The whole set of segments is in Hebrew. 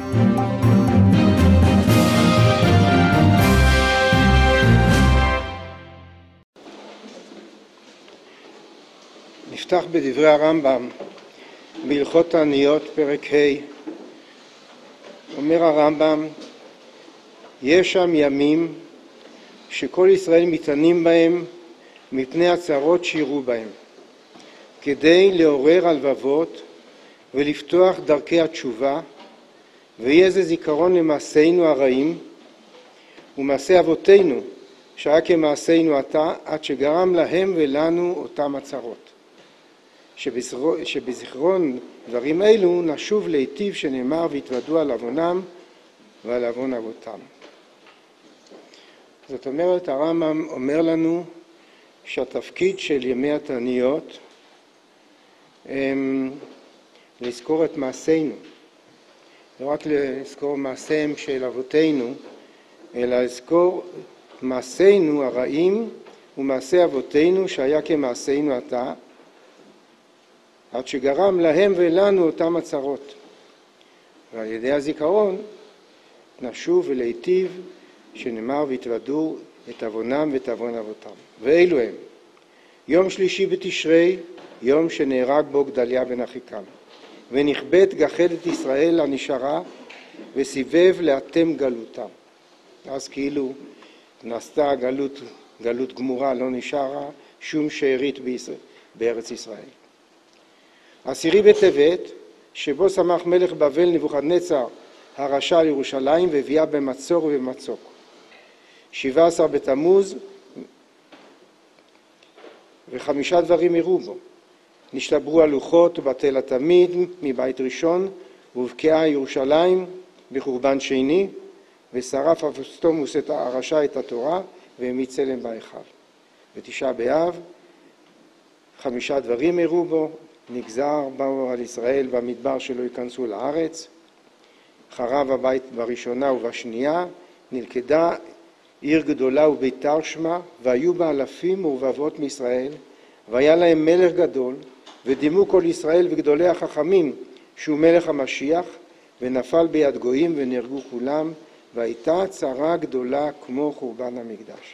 נפתח בדברי הרמב"ם בהלכות תעניות פרק ה'. אומר הרמב"ם, יש שם ימים שכל ישראל מתענים בהם מפני הצרות שיראו בהם, כדי לעורר הלבבות ולפתוח דרכי התשובה, ויהיה זה זיכרון למעשינו הרעים ומעשי אבותינו שהיה כמעשינו עתה, עד שגרם להם ולנו אותם הצרות. שבזיכרון דברים אלו נשוב להיטיב שנאמר והתוודו על עוונם ועל עוון אבותם. זאת אומרת, הרמב"ם אומר לנו שהתפקיד של ימי התעניות לזכור את מעשינו, לא רק לזכור מעשיהם של אבותינו, אלא לזכור מעשינו הרעים ומעשי אבותינו שהיה כמעשינו עתה, עד שגרם להם ולנו אותם הצרות. ועל ידי הזיכרון נשוב ולהיטיב שנאמר והתוודו את עוונם ואת עוון אבותם. ואלו הם: יום שלישי בתשרי, יום שנהרג בו גדליה בן אחיקם, ונכבד גחלת ישראל הנשארה וסיבב לאתם גלותם. אז כאילו נעשתה גלות גמורה, לא נשארה שום שארית בארץ ישראל. עשירי בטבת, שבו שמח מלך בבל נבוכדנצר הרשע על ירושלים והביאה במצור ובמצוק. 17 בתמוז, ו5 דברים יראו בו. נשתברו הלוחות ובטל התמיד מבית ראשון, והובקעה ירושלים בחורבן שני, ושרף אפוסטומוס את הרשע את התורה, והמיץ צלם בהיכל. ב9 באב, 5 דברים יראו בו. נגזר באו על ישראל במדבר שלא ייכנסו לארץ, חרב הבית בראשונה ובשנייה, נלכדה עיר גדולה וביתר שמה, והיו בה אלפים ורבבות מישראל, והיה להם מלך גדול, ודימו כל ישראל וגדולי החכמים שהוא מלך המשיח, ונפל ביד גויים ונהרגו כולם, והייתה צרה גדולה כמו חורבן המקדש.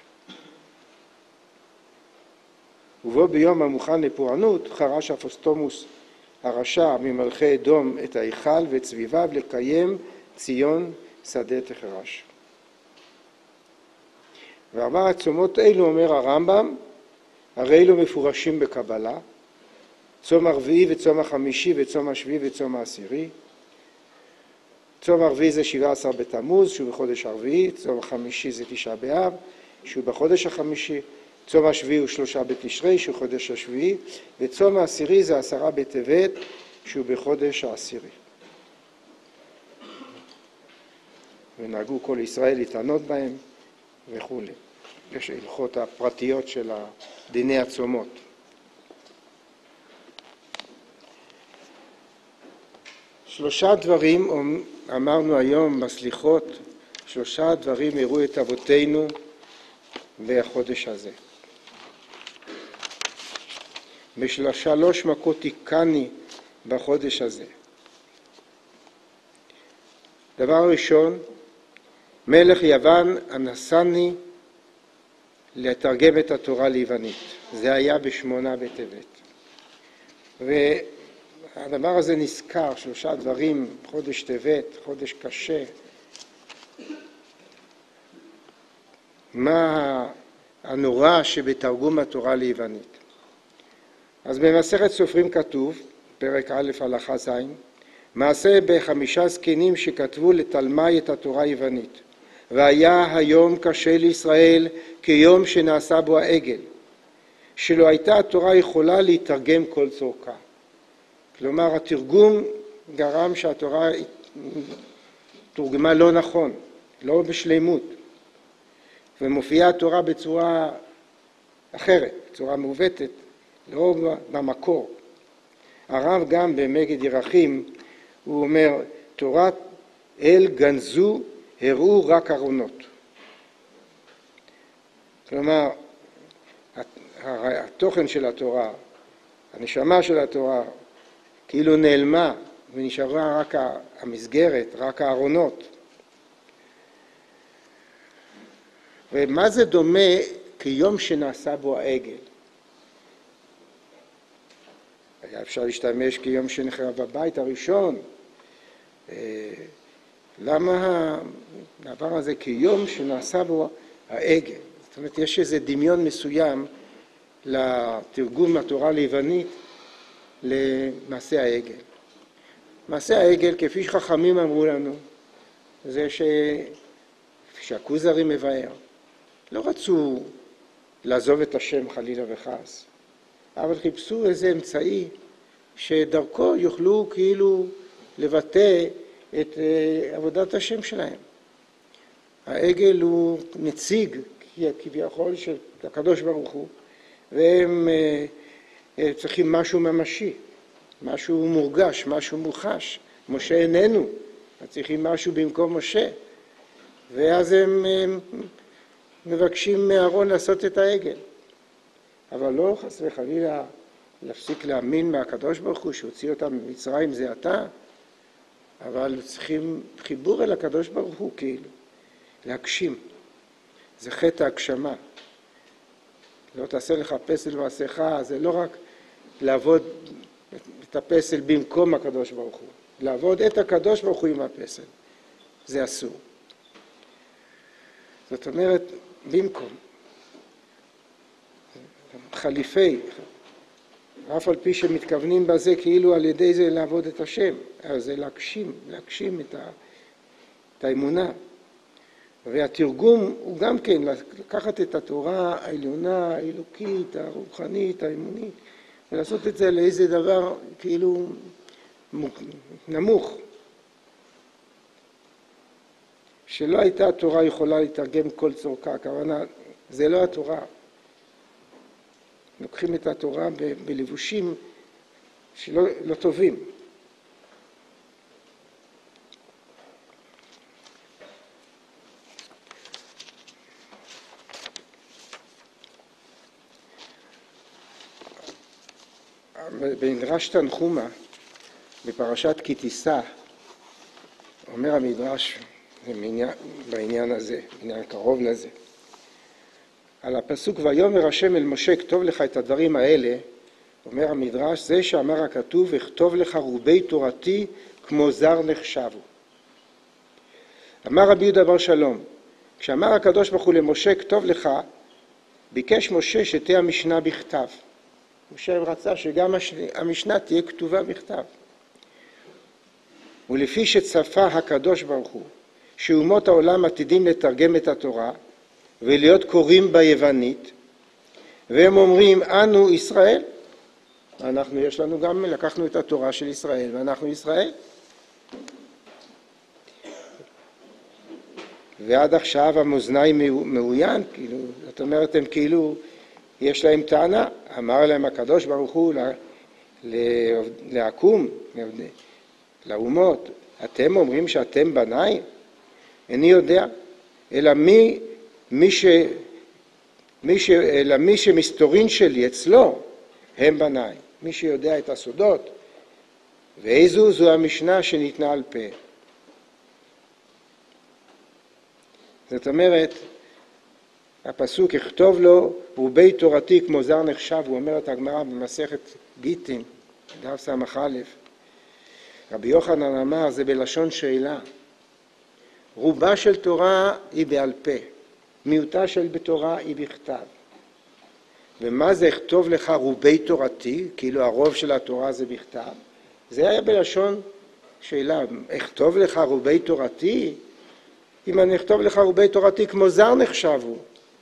ובו ביום המוכן לפורענות חרש אפוסטומוס הרשע ממלכי אדום את ההיכל ואת סביביו לקיים ציון שדה תחרש. וארבע הצומות אלו, אומר הרמב"ם, הרי אלו מפורשים בקבלה: צום הרביעי וצום החמישי וצום השביעי וצום העשירי. צום הרביעי זה 17 בתמוז שהוא בחודש הרביעי, צום החמישי זה 9 באב שהוא בחודש החמישי, צום השביעי הוא 3 בתשרי שהוא חודש השביעי, וצום העשירי זה 10 בטבת שהוא בחודש העשירי. ונהגו כל ישראל להתענות בהם וכו'. יש הלכות הפרטיות של דיני הצומות. שלושה דברים אמרנו היום בסליחות, 3 דברים יראו את אבותינו בחודש הזה. ב3 מכות תיקני בחודש הזה. דבר ראשון, מלך יוון אנסני לתרגם את התורה ליוונית. זה היה ב8 בטבת. והדבר הזה נזכר, 3 דברים, חודש טבת, חודש קשה. מה הנורא שבתרגום התורה ליוונית? אז במסכת סופרים כתוב, פרק א' הלכה ז', מעשה ב5 זקנים שכתבו לתלמי את התורה היוונית. והיה היום קשה לישראל כיום שנעשה בו העגל, שלא הייתה התורה יכולה להתרגם כל צורכה. כלומר, התרגום גרם שהתורה תורגמה לא נכון, לא בשלמות. ומופיעה התורה בצורה אחרת, בצורה מעוותת, לא במקור. הרב גם במגד ירחים, הוא אומר, תורת אל גנזו הראו רק ארונות. כלומר, התוכן של התורה, הנשמה של התורה, כאילו נעלמה ונשארה רק המסגרת, רק הארונות. ומה זה דומה כיום שנעשה בו העגל? היה אפשר להשתמש כיום שנחרב בבית הראשון. למה הדבר הזה כיום שנעשה בו העגל? זאת אומרת, יש איזה דמיון מסוים לתרגום התורה ליוונית למעשה העגל. מעשה העגל, כפי שחכמים אמרו לנו, זה שהכוזרי מבאר. לא רצו לעזוב את השם חלילה וחס, אבל חיפשו איזה אמצעי שדרכו יוכלו כאילו לבטא את עבודת השם שלהם. העגל הוא נציג כביכול של הקדוש ברוך הוא, והם צריכים משהו ממשי, משהו מורגש, משהו מוחש. משה איננו, צריכים משהו במקום משה. ואז הם מבקשים מאהרון לעשות את העגל. אבל לא חס וחלילה להפסיק להאמין מהקדוש ברוך הוא שהוציא אותם ממצרים זה עתה, אבל צריכים חיבור אל הקדוש ברוך הוא כאילו, להגשים. זה חטא ההגשמה. לא תעשה לך פסל מעשיך, זה לא רק לעבוד את הפסל במקום הקדוש ברוך הוא, לעבוד את הקדוש ברוך הוא עם הפסל. זה אסור. זאת אומרת, במקום. חליפי, אף על פי שמתכוונים בזה כאילו על ידי זה לעבוד את השם, אז זה להגשים את האמונה. והתרגום הוא גם כן לקחת את התורה העליונה, האלוקית, הרוחנית, האמונית, ולעשות את זה לאיזה דבר כאילו נמוך. שלא הייתה התורה יכולה לתרגם כל צורכה, הכוונה, זה לא התורה. לוקחים את התורה בלבושים שלא טובים. במדרש תנחומה, בפרשת כי תישא, אומר המדרש בעניין הזה, בעניין קרוב לזה. על הפסוק ויאמר השם אל משה כתוב לך את הדברים האלה, אומר המדרש, זה שאמר הכתוב וכתוב לך רובי תורתי כמו זר נחשבו. אמר רבי יהודה בר שלום, כשאמר הקדוש ברוך הוא למשה כתוב לך, ביקש משה שתהיה המשנה בכתב. משה רצה שגם המשנה תהיה כתובה בכתב. ולפי שצפה הקדוש ברוך הוא שאומות העולם עתידים לתרגם את התורה ולהיות קוראים ביוונית, והם אומרים אנו ישראל, אנחנו יש לנו גם, לקחנו את התורה של ישראל ואנחנו ישראל. ועד עכשיו המאזניים מאוין, כאילו, זאת אומרת הם כאילו יש להם טענה, אמר להם הקדוש ברוך הוא לעקום, לאומות, אתם אומרים שאתם בניי? איני יודע, אלא מי שמסתורין שלי אצלו הם בניי, מי שיודע את הסודות, ואיזו זו המשנה שניתנה על פה. זאת אומרת, הפסוק יכתוב לו רובי תורתי כמו זר נחשב, הוא אומר את הגמרא במסכת גיטין, דף סמך א'. רבי יוחנן אמר, זה בלשון שאלה. רובה של תורה היא בעל פה, מיעוטה של בתורה היא בכתב. ומה זה יכתוב לך רובי תורתי, כאילו הרוב של התורה זה בכתב? זה היה בלשון שאלה, יכתוב לך רובי תורתי? אם אני אכתוב לך רובי תורתי כמו זר נחשבו,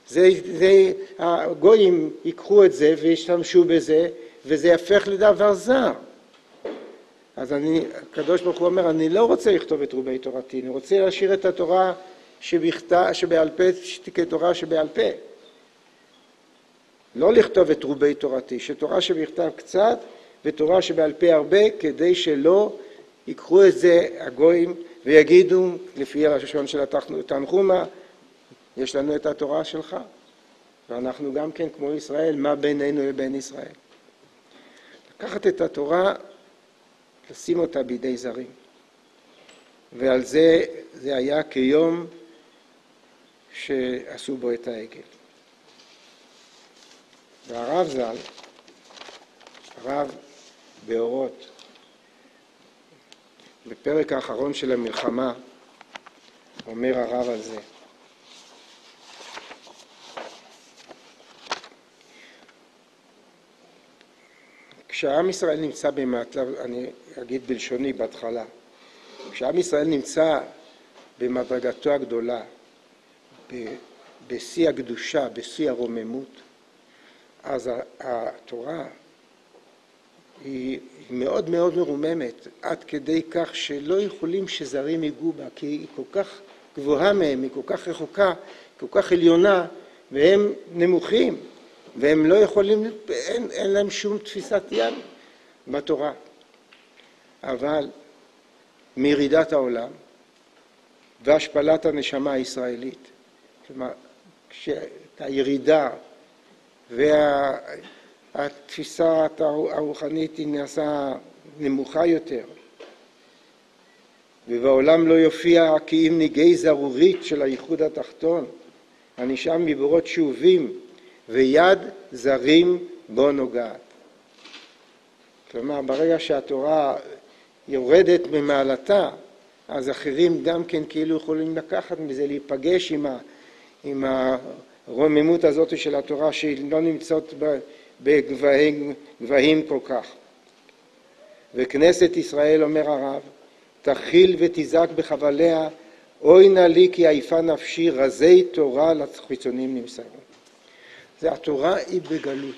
הגויים ייקחו את זה וישתמשו בזה, וזה יהפך לדבר זר. אז הקדוש ברוך הוא אומר, אני לא רוצה לכתוב את רובי תורתי, אני רוצה להשאיר את התורה שבעל פה, כתורה שבעל פה. לא לכתוב את רובי תורתי, שתורה שבכתב קצת ותורה שבעל פה הרבה, כדי שלא ייקחו את זה הגויים ויגידו, לפי הלשון של התנחומה, יש לנו את התורה שלך, ואנחנו גם כן כמו ישראל, מה בינינו לבין ישראל. לקחת את התורה, לשים אותה בידי זרים. ועל זה היה כיום שעשו בו את העגל. והרב ז"ל, הרב באורות, בפרק האחרון של המלחמה, אומר הרב על זה. כשעם ישראל נמצא במעטלב, אני אגיד בלשוני בהתחלה, כשעם ישראל נמצא במדרגתו הגדולה, בשיא הקדושה, בשיא הרוממות, אז התורה היא מאוד מאוד מרוממת, עד כדי כך שלא יכולים שזרים ייגעו בה, כי היא כל כך גבוהה מהם, היא כל כך רחוקה, כל כך עליונה, והם נמוכים, והם לא יכולים, אין להם שום תפיסת יד בתורה. אבל מירידת העולם והשפלת הנשמה הישראלית, כלומר, כשהירידה והתפיסה הרוחנית היא נעשה נמוכה יותר, ובעולם לא יופיע כי אם ניגי זרורית של הייחוד התחתון, הנשאם מבורות שאובים, ויד זרים בו נוגעת. כלומר, ברגע שהתורה יורדת ממעלתה, אז אחרים גם כן כאילו יכולים לקחת מזה, להיפגש עם הרוממות הזאת של התורה, שהיא לא נמצאת בגבהים כל כך. וכנסת ישראל, אומר הרב, תכיל ותזעק בחבליה, אוי נא לי כי עייפה נפשי, רזי תורה לחיצונים נמסרו. זה התורה היא בגלות.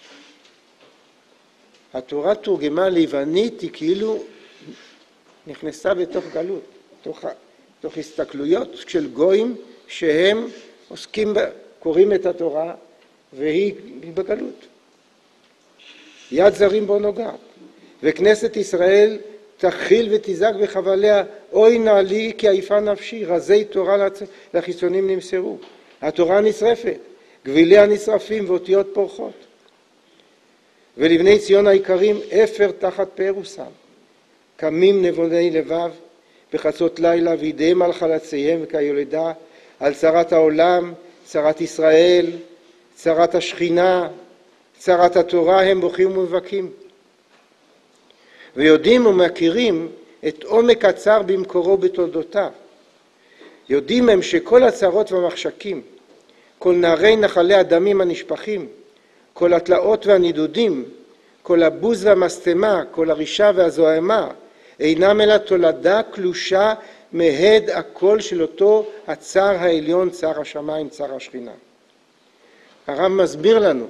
התורה תורגמה ליוונית, היא כאילו נכנסה בתוך גלות, תוך הסתכלויות של גויים שהם עוסקים, קוראים את התורה, והיא בגלות. יד זרים בו נוגעת. וכנסת ישראל תכיל ותזעק בחבליה, אוי נא לי כי עייפה נפשי, רזי תורה לחיצונים נמסרו. התורה נשרפת, גביליה נשרפים ואותיות פורחות. ולבני ציון העיקרים אפר תחת פרוסם, קמים נבוני לבב בחצות לילה וידיהם על חלציהם וכיולדה, על צרת העולם, צרת ישראל, צרת השכינה, צרת התורה, הם בוכים ומבכים. ויודעים ומכירים את עומק הצער במקורו בתולדותיו. יודעים הם שכל הצרות והמחשקים, כל נערי נחלי הדמים הנשפכים, כל התלאות והנידודים, כל הבוז והמסתמה, כל הרישה והזוהמה, אינם אלא תולדה קלושה מהד הקול של אותו הצער העליון, צער השמיים, צער השכינה. הרב מסביר לנו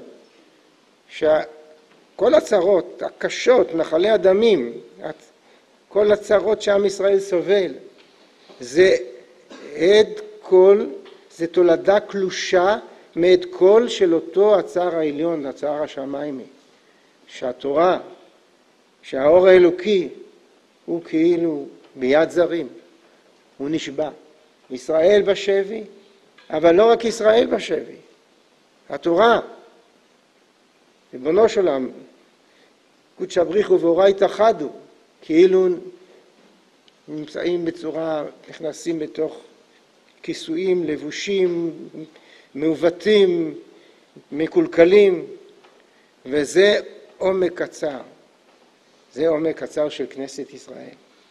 שכל הצרות הקשות, נחלי הדמים, כל הצרות שעם ישראל סובל, זה עד קול, זה תולדה קלושה מעד קול של אותו הצער העליון, הצער השמיימי. שהתורה, שהאור האלוקי הוא כאילו ביד זרים, הוא נשבע. ישראל בשבי, אבל לא רק ישראל בשבי. התורה, ריבונו של עולם, קודשא בריחו ואורייתא חדו, כאילו נמצאים בצורה, נכנסים בתוך כיסויים, לבושים, מעוותים, מקולקלים, וזה עומק קצר. זה עומק קצר של כנסת ישראל.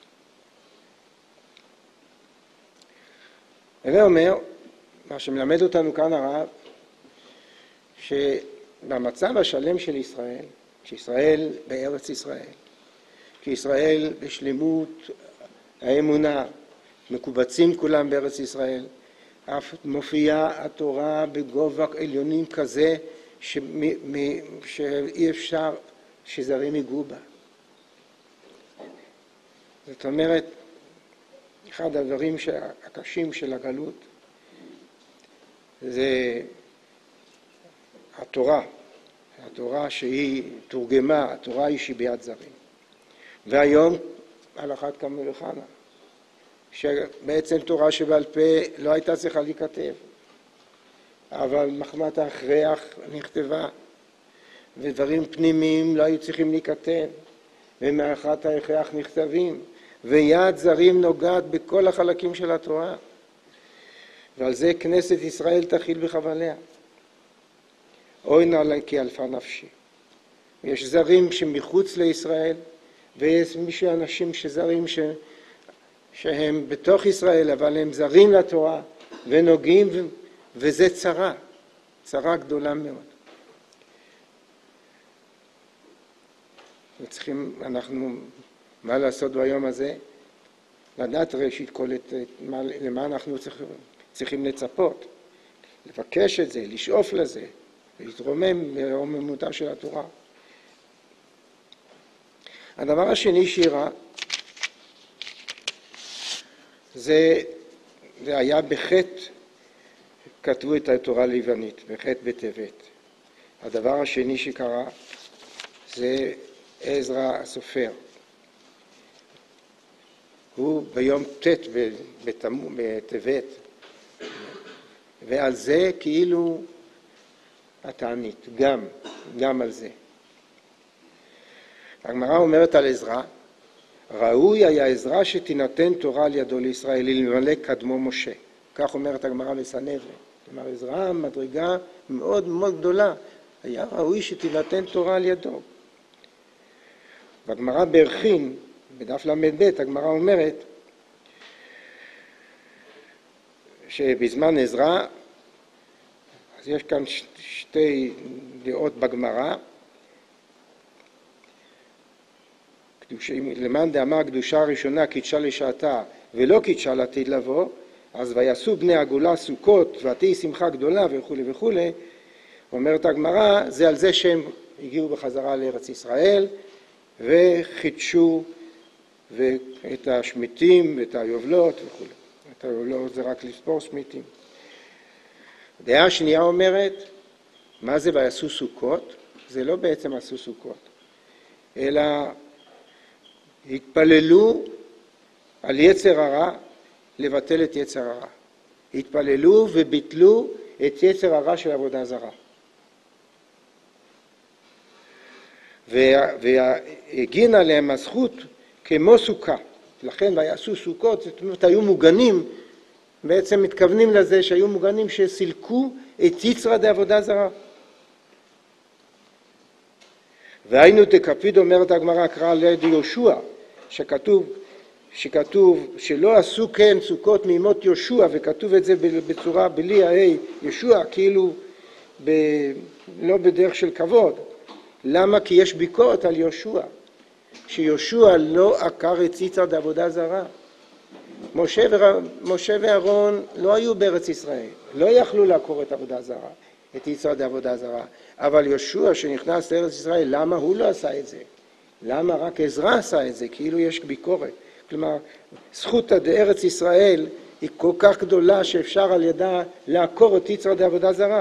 זה אומר, מה שמלמד אותנו כאן הרב, שבמצב השלם של ישראל, כשישראל בארץ ישראל, כשישראל בשלמות האמונה, מקובצים כולם בארץ ישראל, אף מופיעה התורה בגובה עליונים כזה שאי אפשר שזרים ייגעו בה. זאת אומרת, אחד הדברים הקשים של הגלות זה התורה שהיא תורגמה, התורה היא שהיא ביד זרים. והיום על אחת כמה וכמה, שבעצם תורה שבעל פה לא הייתה צריכה להיכתב, אבל מחמת ההכרח נכתבה, ודברים פנימיים לא היו צריכים להיכתב, ומאחת ההכרח נכתבים, ויד זרים נוגעת בכל החלקים של התורה, ועל זה כנסת ישראל תחיל בחבליה. אוי נא כי אלפה נפשי. יש זרים שמחוץ לישראל, ויש אנשים שזרים שהם בתוך ישראל, אבל הם זרים לתורה ונוגעים, וזה צרה גדולה מאוד. אנחנו, מה לעשות ביום הזה? לדעת ראשית כל למה אנחנו צריכים לצפות, לבקש את זה, לשאוף לזה, להתרומם ברוממותה של התורה. הדבר השני שירה, זה היה בחטא, כתבו את התורה ליוונית, בחטא בטבת. הדבר השני שקרה זה עזרא הסופר. הוא ביום ט' בטבת, ועל זה כאילו התענית, גם על זה. הגמרא אומרת על עזרא, ראוי היה עזרא שתינתן תורה על ידו לישראל, אלמלא קדמו משה. כך אומרת הגמרא בסנהדרין. כלומר, עזרא מדרגה מאוד מאוד גדולה, היה ראוי שתינתן תורה על ידו. והגמרא בערכין, בדף למד, הגמרא אומרת שבזמן עזרא, אז יש כאן שתי דעות בגמרא, למען דאמר קדושה הראשונה קידשה לשעתה ולא קידשה לעתיד לבוא, אז ויעשו בני הגולה סוכות ותהי שמחה גדולה וכו' וכו'. אומרת הגמרא, זה על זה שהם הגיעו בחזרה לארץ ישראל וחידשו את השמיטים ואת היובלות וכו'. את היובלות זה רק לספור שמיטים. דעה שנייה אומרת, מה זה ויעשו סוכות? זה לא בעצם עשו סוכות, אלא התפללו על יצר הרע, לבטל את יצר הרע. התפללו וביטלו את יצר הרע של עבודה זרה. והגין עליהם הזכות כמו סוכה. לכן ויעשו סוכות, זאת אומרת, היו מוגנים, בעצם מתכוונים לזה שהיו מוגנים שסילקו את יצרה דעבודה זרה. והיינו דקפיד, אומרת הגמרא, קרא לידי יהושע, שכתוב שלא עשו כן סוכות מימות יהושע, וכתוב את זה בצורה בלי ההי יהושע, כאילו לא בדרך של כבוד. למה? כי יש ביקורת על יהושע, שיהושע לא עקר את יצרה דעבודה זרה. משה ואהרון לא היו בארץ ישראל, לא יכלו לעקור את עבודה זרה, את יצרה דעבודה זרה. אבל יהושע שנכנס לארץ ישראל, למה הוא לא עשה את זה? למה רק עזרא עשה את זה? כאילו יש ביקורת. כלומר, זכות ארץ ישראל היא כל כך גדולה שאפשר על ידה לעקור את יצרה דעבודה זרה.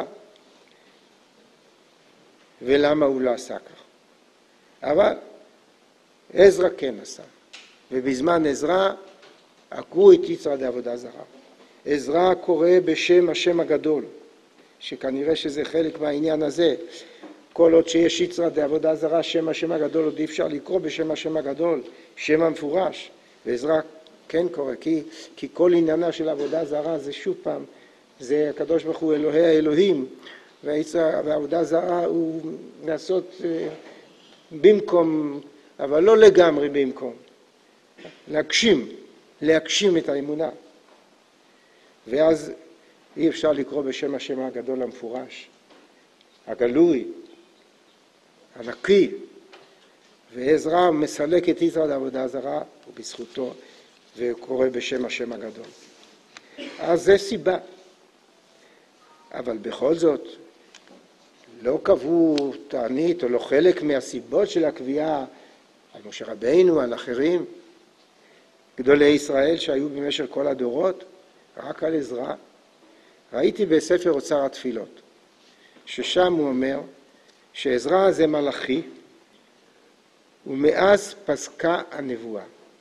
ולמה הוא לא עשה כך? אבל עזרא כן עשה. ובזמן עזרא עקרו את יצרה דעבודה זרה. עזרא קורא בשם השם הגדול, שכנראה שזה חלק מהעניין הזה. כל עוד שיש יצרה דעבודה זרה, שם השם הגדול, עוד אי אפשר לקרוא בשם השם הגדול, שם המפורש. ועזרא כן קורא, כי כל עניינה של עבודה זרה זה שוב פעם, זה הקדוש ברוך הוא אלוהי האלוהים, והעבודה זרה הוא לעשות במקום, אבל לא לגמרי במקום, להגשים את האמונה. ואז אי אפשר לקרוא בשם השם הגדול המפורש, הגלוי, הנקי, ועזרא מסלק את יצרה דעבודה זרה ובזכותו, וקורא בשם השם הגדול. אז זה סיבה. אבל בכל זאת, לא קבעו תענית או לא חלק מהסיבות של הקביעה על משה רבינו, על אחרים, גדולי ישראל שהיו במשך כל הדורות, רק על עזרא. ראיתי בספר אוצר התפילות, ששם הוא אומר שעזרא זה מלאכי, ומאז פסקה הנבואה.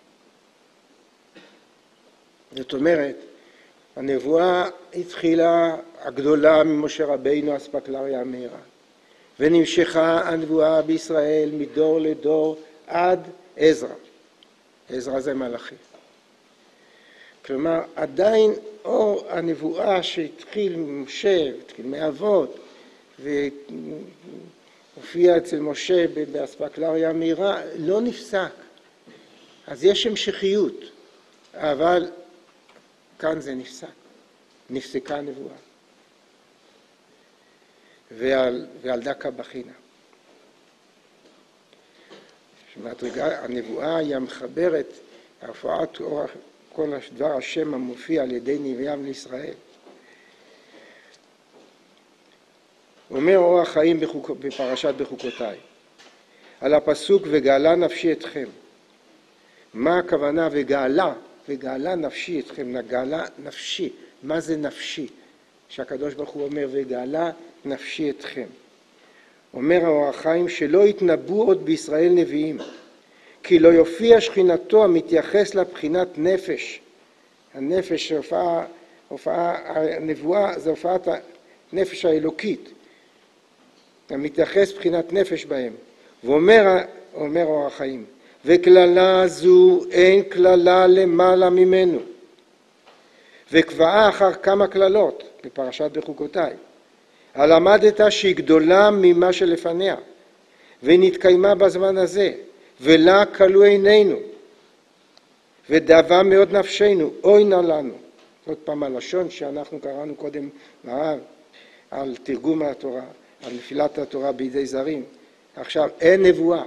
זאת אומרת, הנבואה התחילה הגדולה ממשה רבינו אספקלריה המהירה, ונמשכה הנבואה בישראל מדור לדור עד עזרא. עזרא זה מלאכי. כלומר, עדיין אור הנבואה שהתחיל ממשה, התחיל מאבות, והופיע אצל משה באספקלריה המהירה, לא נפסק. אז יש המשכיות, אבל כאן זה נפסק. נפסקה הנבואה. ועל דקה בחינה. הנבואה היא המחברת, הרפואת כל דבר השם המופיע על ידי נביאיו לישראל. אומר אור החיים בפרשת בחוקותיי, על הפסוק וגאלה נפשי אתכם. מה הכוונה וגאלה? וגאלה נפשי אתכם, גאלה נפשי. מה זה נפשי? שהקדוש ברוך הוא אומר וגאלה נפשי אתכם. אומר אור החיים שלא יתנבאו עוד בישראל נביאים, כי לא יופיע שכינתו המתייחס לבחינת נפש. הנפש, הנבואה זה הופעת הנפש האלוקית, המתייחס בחינת נפש בהם. ואומר אור החיים, וכללה זו אין כללה למעלה ממנו. וקבעה אחר כמה כללות בפרשת בחוקותיי. הלמדת שהיא גדולה ממה שלפניה, ונתקיימה בזמן הזה, ולה כלו עינינו, ודאבה מאוד נפשנו, אוי נא לנו. עוד פעם הלשון שאנחנו קראנו קודם מהרב, על תרגום התורה, על נפילת התורה בידי זרים. עכשיו, אין נבואה.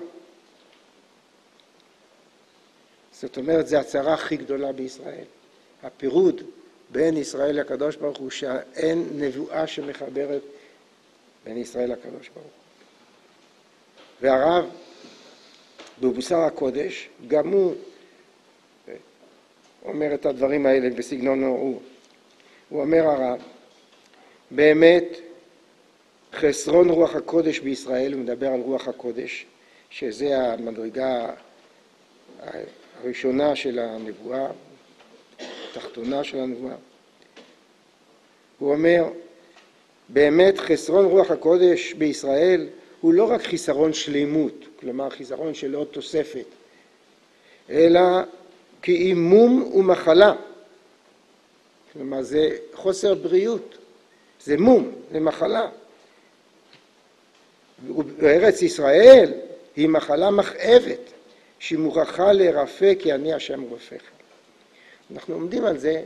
זאת אומרת, זו הצרה הכי גדולה בישראל. הפירוד בין ישראל לקדוש ברוך הוא, שאין נבואה שמחברת בין ישראל לקדוש ברוך הוא. והרב, במוסר הקודש, גם הוא אומר את הדברים האלה בסגנונו הוא אומר הרב, באמת חסרון רוח הקודש בישראל, הוא מדבר על רוח הקודש, שזה המדרגה הראשונה של הנבואה, התחתונה של הנבואה. הוא אומר, באמת חסרון רוח הקודש בישראל הוא לא רק חיסרון שלימות, כלומר חיסרון של עוד תוספת, אלא כאימום ומחלה. כלומר זה חוסר בריאות, זה מום, זה מחלה. בארץ ישראל היא מחלה מכאבת, שהיא מוכרחה לרפא כי אני השם רופאך. אנחנו עומדים על זה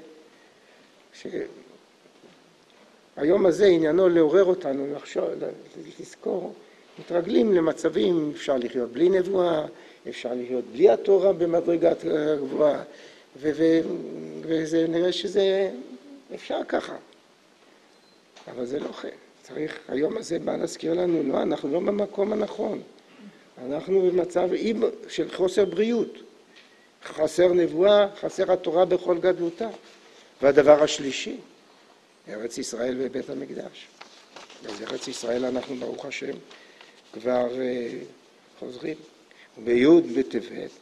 שהיום הזה עניינו לעורר אותנו, לחשוב, לזכור, מתרגלים למצבים, אפשר לחיות בלי נבואה, אפשר לחיות בלי התורה במדרגת גבוהה, וזה נראה שזה אפשר ככה. אבל זה לא כן. צריך, היום הזה בא להזכיר לנו, לא, אנחנו לא במקום הנכון. אנחנו במצב של חוסר בריאות. חסר נבואה, חסר התורה בכל גדלותה. והדבר השלישי, ארץ ישראל ובית המקדש. אז ארץ ישראל אנחנו ברוך השם כבר חוזרים. ובי' בטבת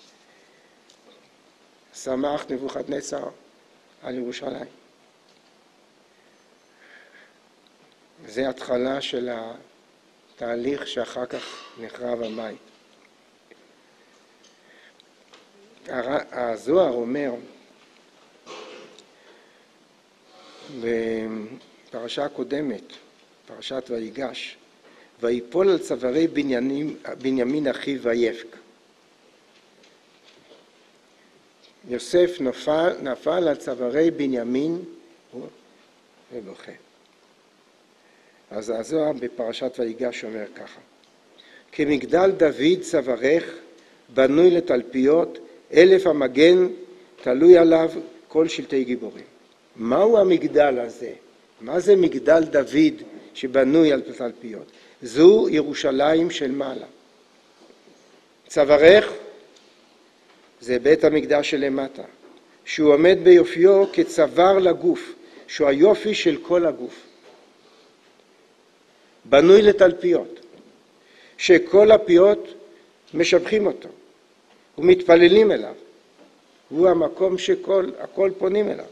שמח נבוכדנצר על ירושלים. זה התחלה של התהליך שאחר כך נחרב הבית. הזוהר אומר בפרשה הקודמת, פרשת ויגש, ויפול על צווארי בנימין אחיו ויבך. יוסף נפל על צווארי בנימין ובוכה. אז הזוהר בפרשת ויגש אומר ככה, כמגדל דוד צווארך בנוי לתלפיות, 1000 המגן תלוי עליו כל שלטי גיבורים. מהו המגדל הזה? מה זה מגדל דוד שבנוי על תלפיות? זו ירושלים של מעלה. צווארך זה בית המקדש שלמטה, שהוא עומד ביופיו כצוואר לגוף, שהוא היופי של כל הגוף. בנוי לתלפיות, שכל הפיות משבחים אותו ומתפללים אליו. הוא המקום שהכל פונים אליו.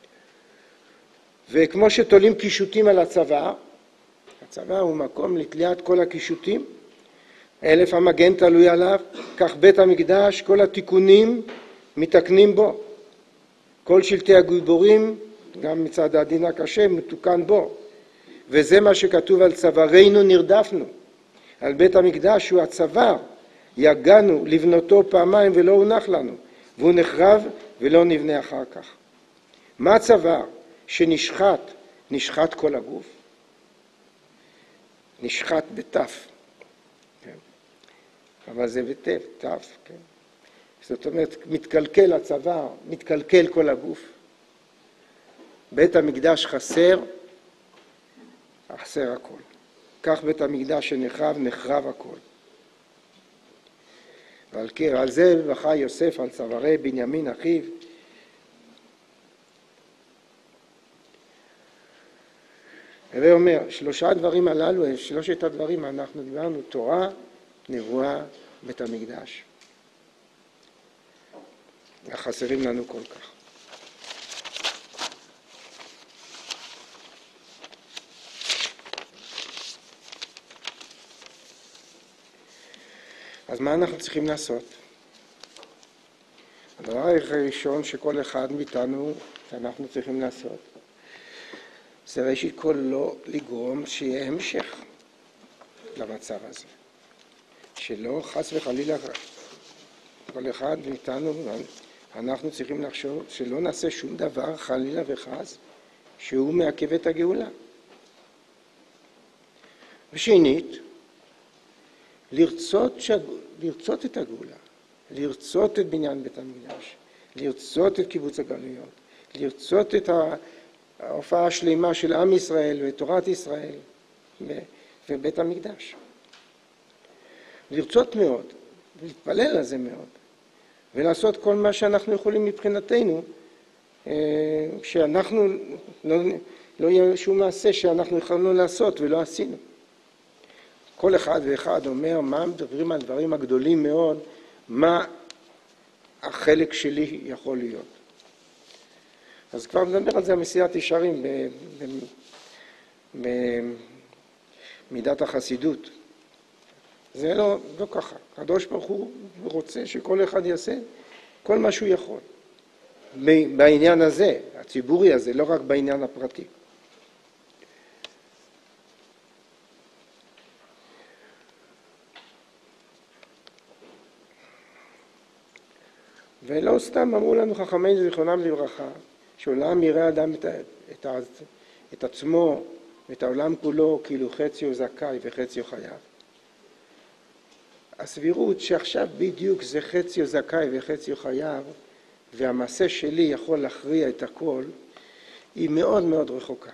וכמו שתולים קישוטים על הצוואר, הצוואר הוא מקום לתליית כל הקישוטים, אלף המגן תלוי עליו, כך בית המקדש, כל התיקונים מתקנים בו. כל שלטי הגיבורים, גם מצד הדין הקשה, מתוקן בו. וזה מה שכתוב על צווארנו נרדפנו. על בית המקדש הוא הצוואר, יגענו לבנותו פעמיים ולא הונח לנו, והוא נחרב ולא נבנה אחר כך. מה הצוואר? שנשחט, נשחט כל הגוף. נשחט בתף. כן. אבל זה בתף, תף, כן. זאת אומרת, מתקלקל הצוואר, מתקלקל כל הגוף. בית המקדש חסר, חסר הכל. כך בית המקדש שנחרב, נחרב הכל. ועל זה בכה יוסף על צווארי בנימין אחיו. הווי אומר, שלושת הדברים אנחנו דיברנו, תורה, נבואה, בית המקדש. החסרים לנו כל כך. אז מה אנחנו צריכים לעשות? הדבר הראשון שכל אחד מאיתנו שאנחנו צריכים לעשות, זה ראשית כל לא לגרום שיהיה המשך למצב הזה. שלא חס וחלילה כל אחד מאיתנו, אנחנו צריכים לחשוב שלא נעשה שום דבר חלילה וחס שהוא מעכב את הגאולה. ושנית, לרצות את הגאולה, לרצות את בניין בית המקדש, לרצות את קיבוץ הגלויות, לרצות את ההופעה השלימה של עם ישראל ותורת ישראל ובית המקדש. לרצות מאוד, להתפלל על זה מאוד, ולעשות כל מה שאנחנו יכולים מבחינתנו, שאנחנו לא יהיה שום מעשה שאנחנו יכולנו לעשות ולא עשינו. כל אחד ואחד אומר מה מדברים על דברים הגדולים מאוד, מה החלק שלי יכול להיות. אז כבר נדבר על זה המסילת ישרים במידת החסידות. זה לא ככה. הקדוש ברוך הוא רוצה שכל אחד יעשה כל מה שהוא יכול. בעניין הזה, הציבורי הזה, לא רק בעניין הפרטי. ולא סתם אמרו לנו חכמינו זיכרונם לברכה, שעולם יראה אדם את עצמו ואת העולם כולו כאילו חציו זכאי וחציו חייב. הסבירות שעכשיו בדיוק זה חציו זכאי וחציו חייב, והמעשה שלי יכול להכריע את הכל, היא מאוד מאוד רחוקה.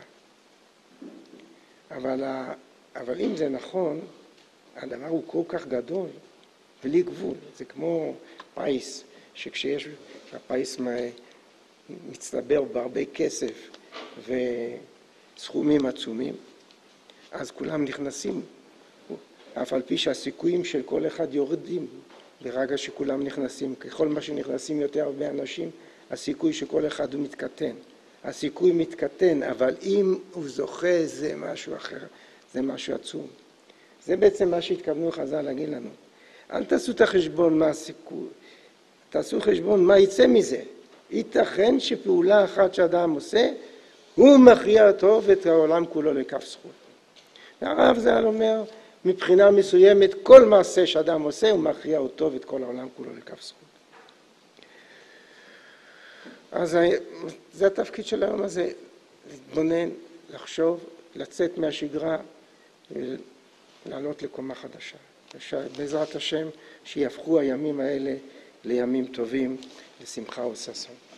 אבל אם זה נכון, הדבר הוא כל כך גדול בלי גבול. זה כמו פייס, שכשיש הפייס מצטבר בהרבה כסף וסכומים עצומים, אז כולם נכנסים, אף על פי שהסיכויים של כל אחד יורדים ברגע שכולם נכנסים. ככל מה שנכנסים יותר הרבה אנשים, הסיכוי שכל אחד הוא מתקטן. הסיכוי מתקטן, אבל אם הוא זוכה זה משהו אחר, זה משהו עצום. זה בעצם מה שהתכוונו חז"ל להגיד לנו. אל תעשו את החשבון מה הסיכוי, תעשו חשבון מה יצא מזה. ייתכן שפעולה אחת שאדם עושה, הוא מכריע אותו ואת העולם כולו לכף זכות. והרב ז"ל אומר, מבחינה מסוימת, כל מעשה שאדם עושה, הוא מכריע אותו ואת כל העולם כולו לכף זכות. אז זה התפקיד של היום הזה, להתבונן, לחשוב, לצאת מהשגרה ולעלות לקומה חדשה. בעזרת השם שיהפכו הימים האלה לימים טובים, לשמחה וששון.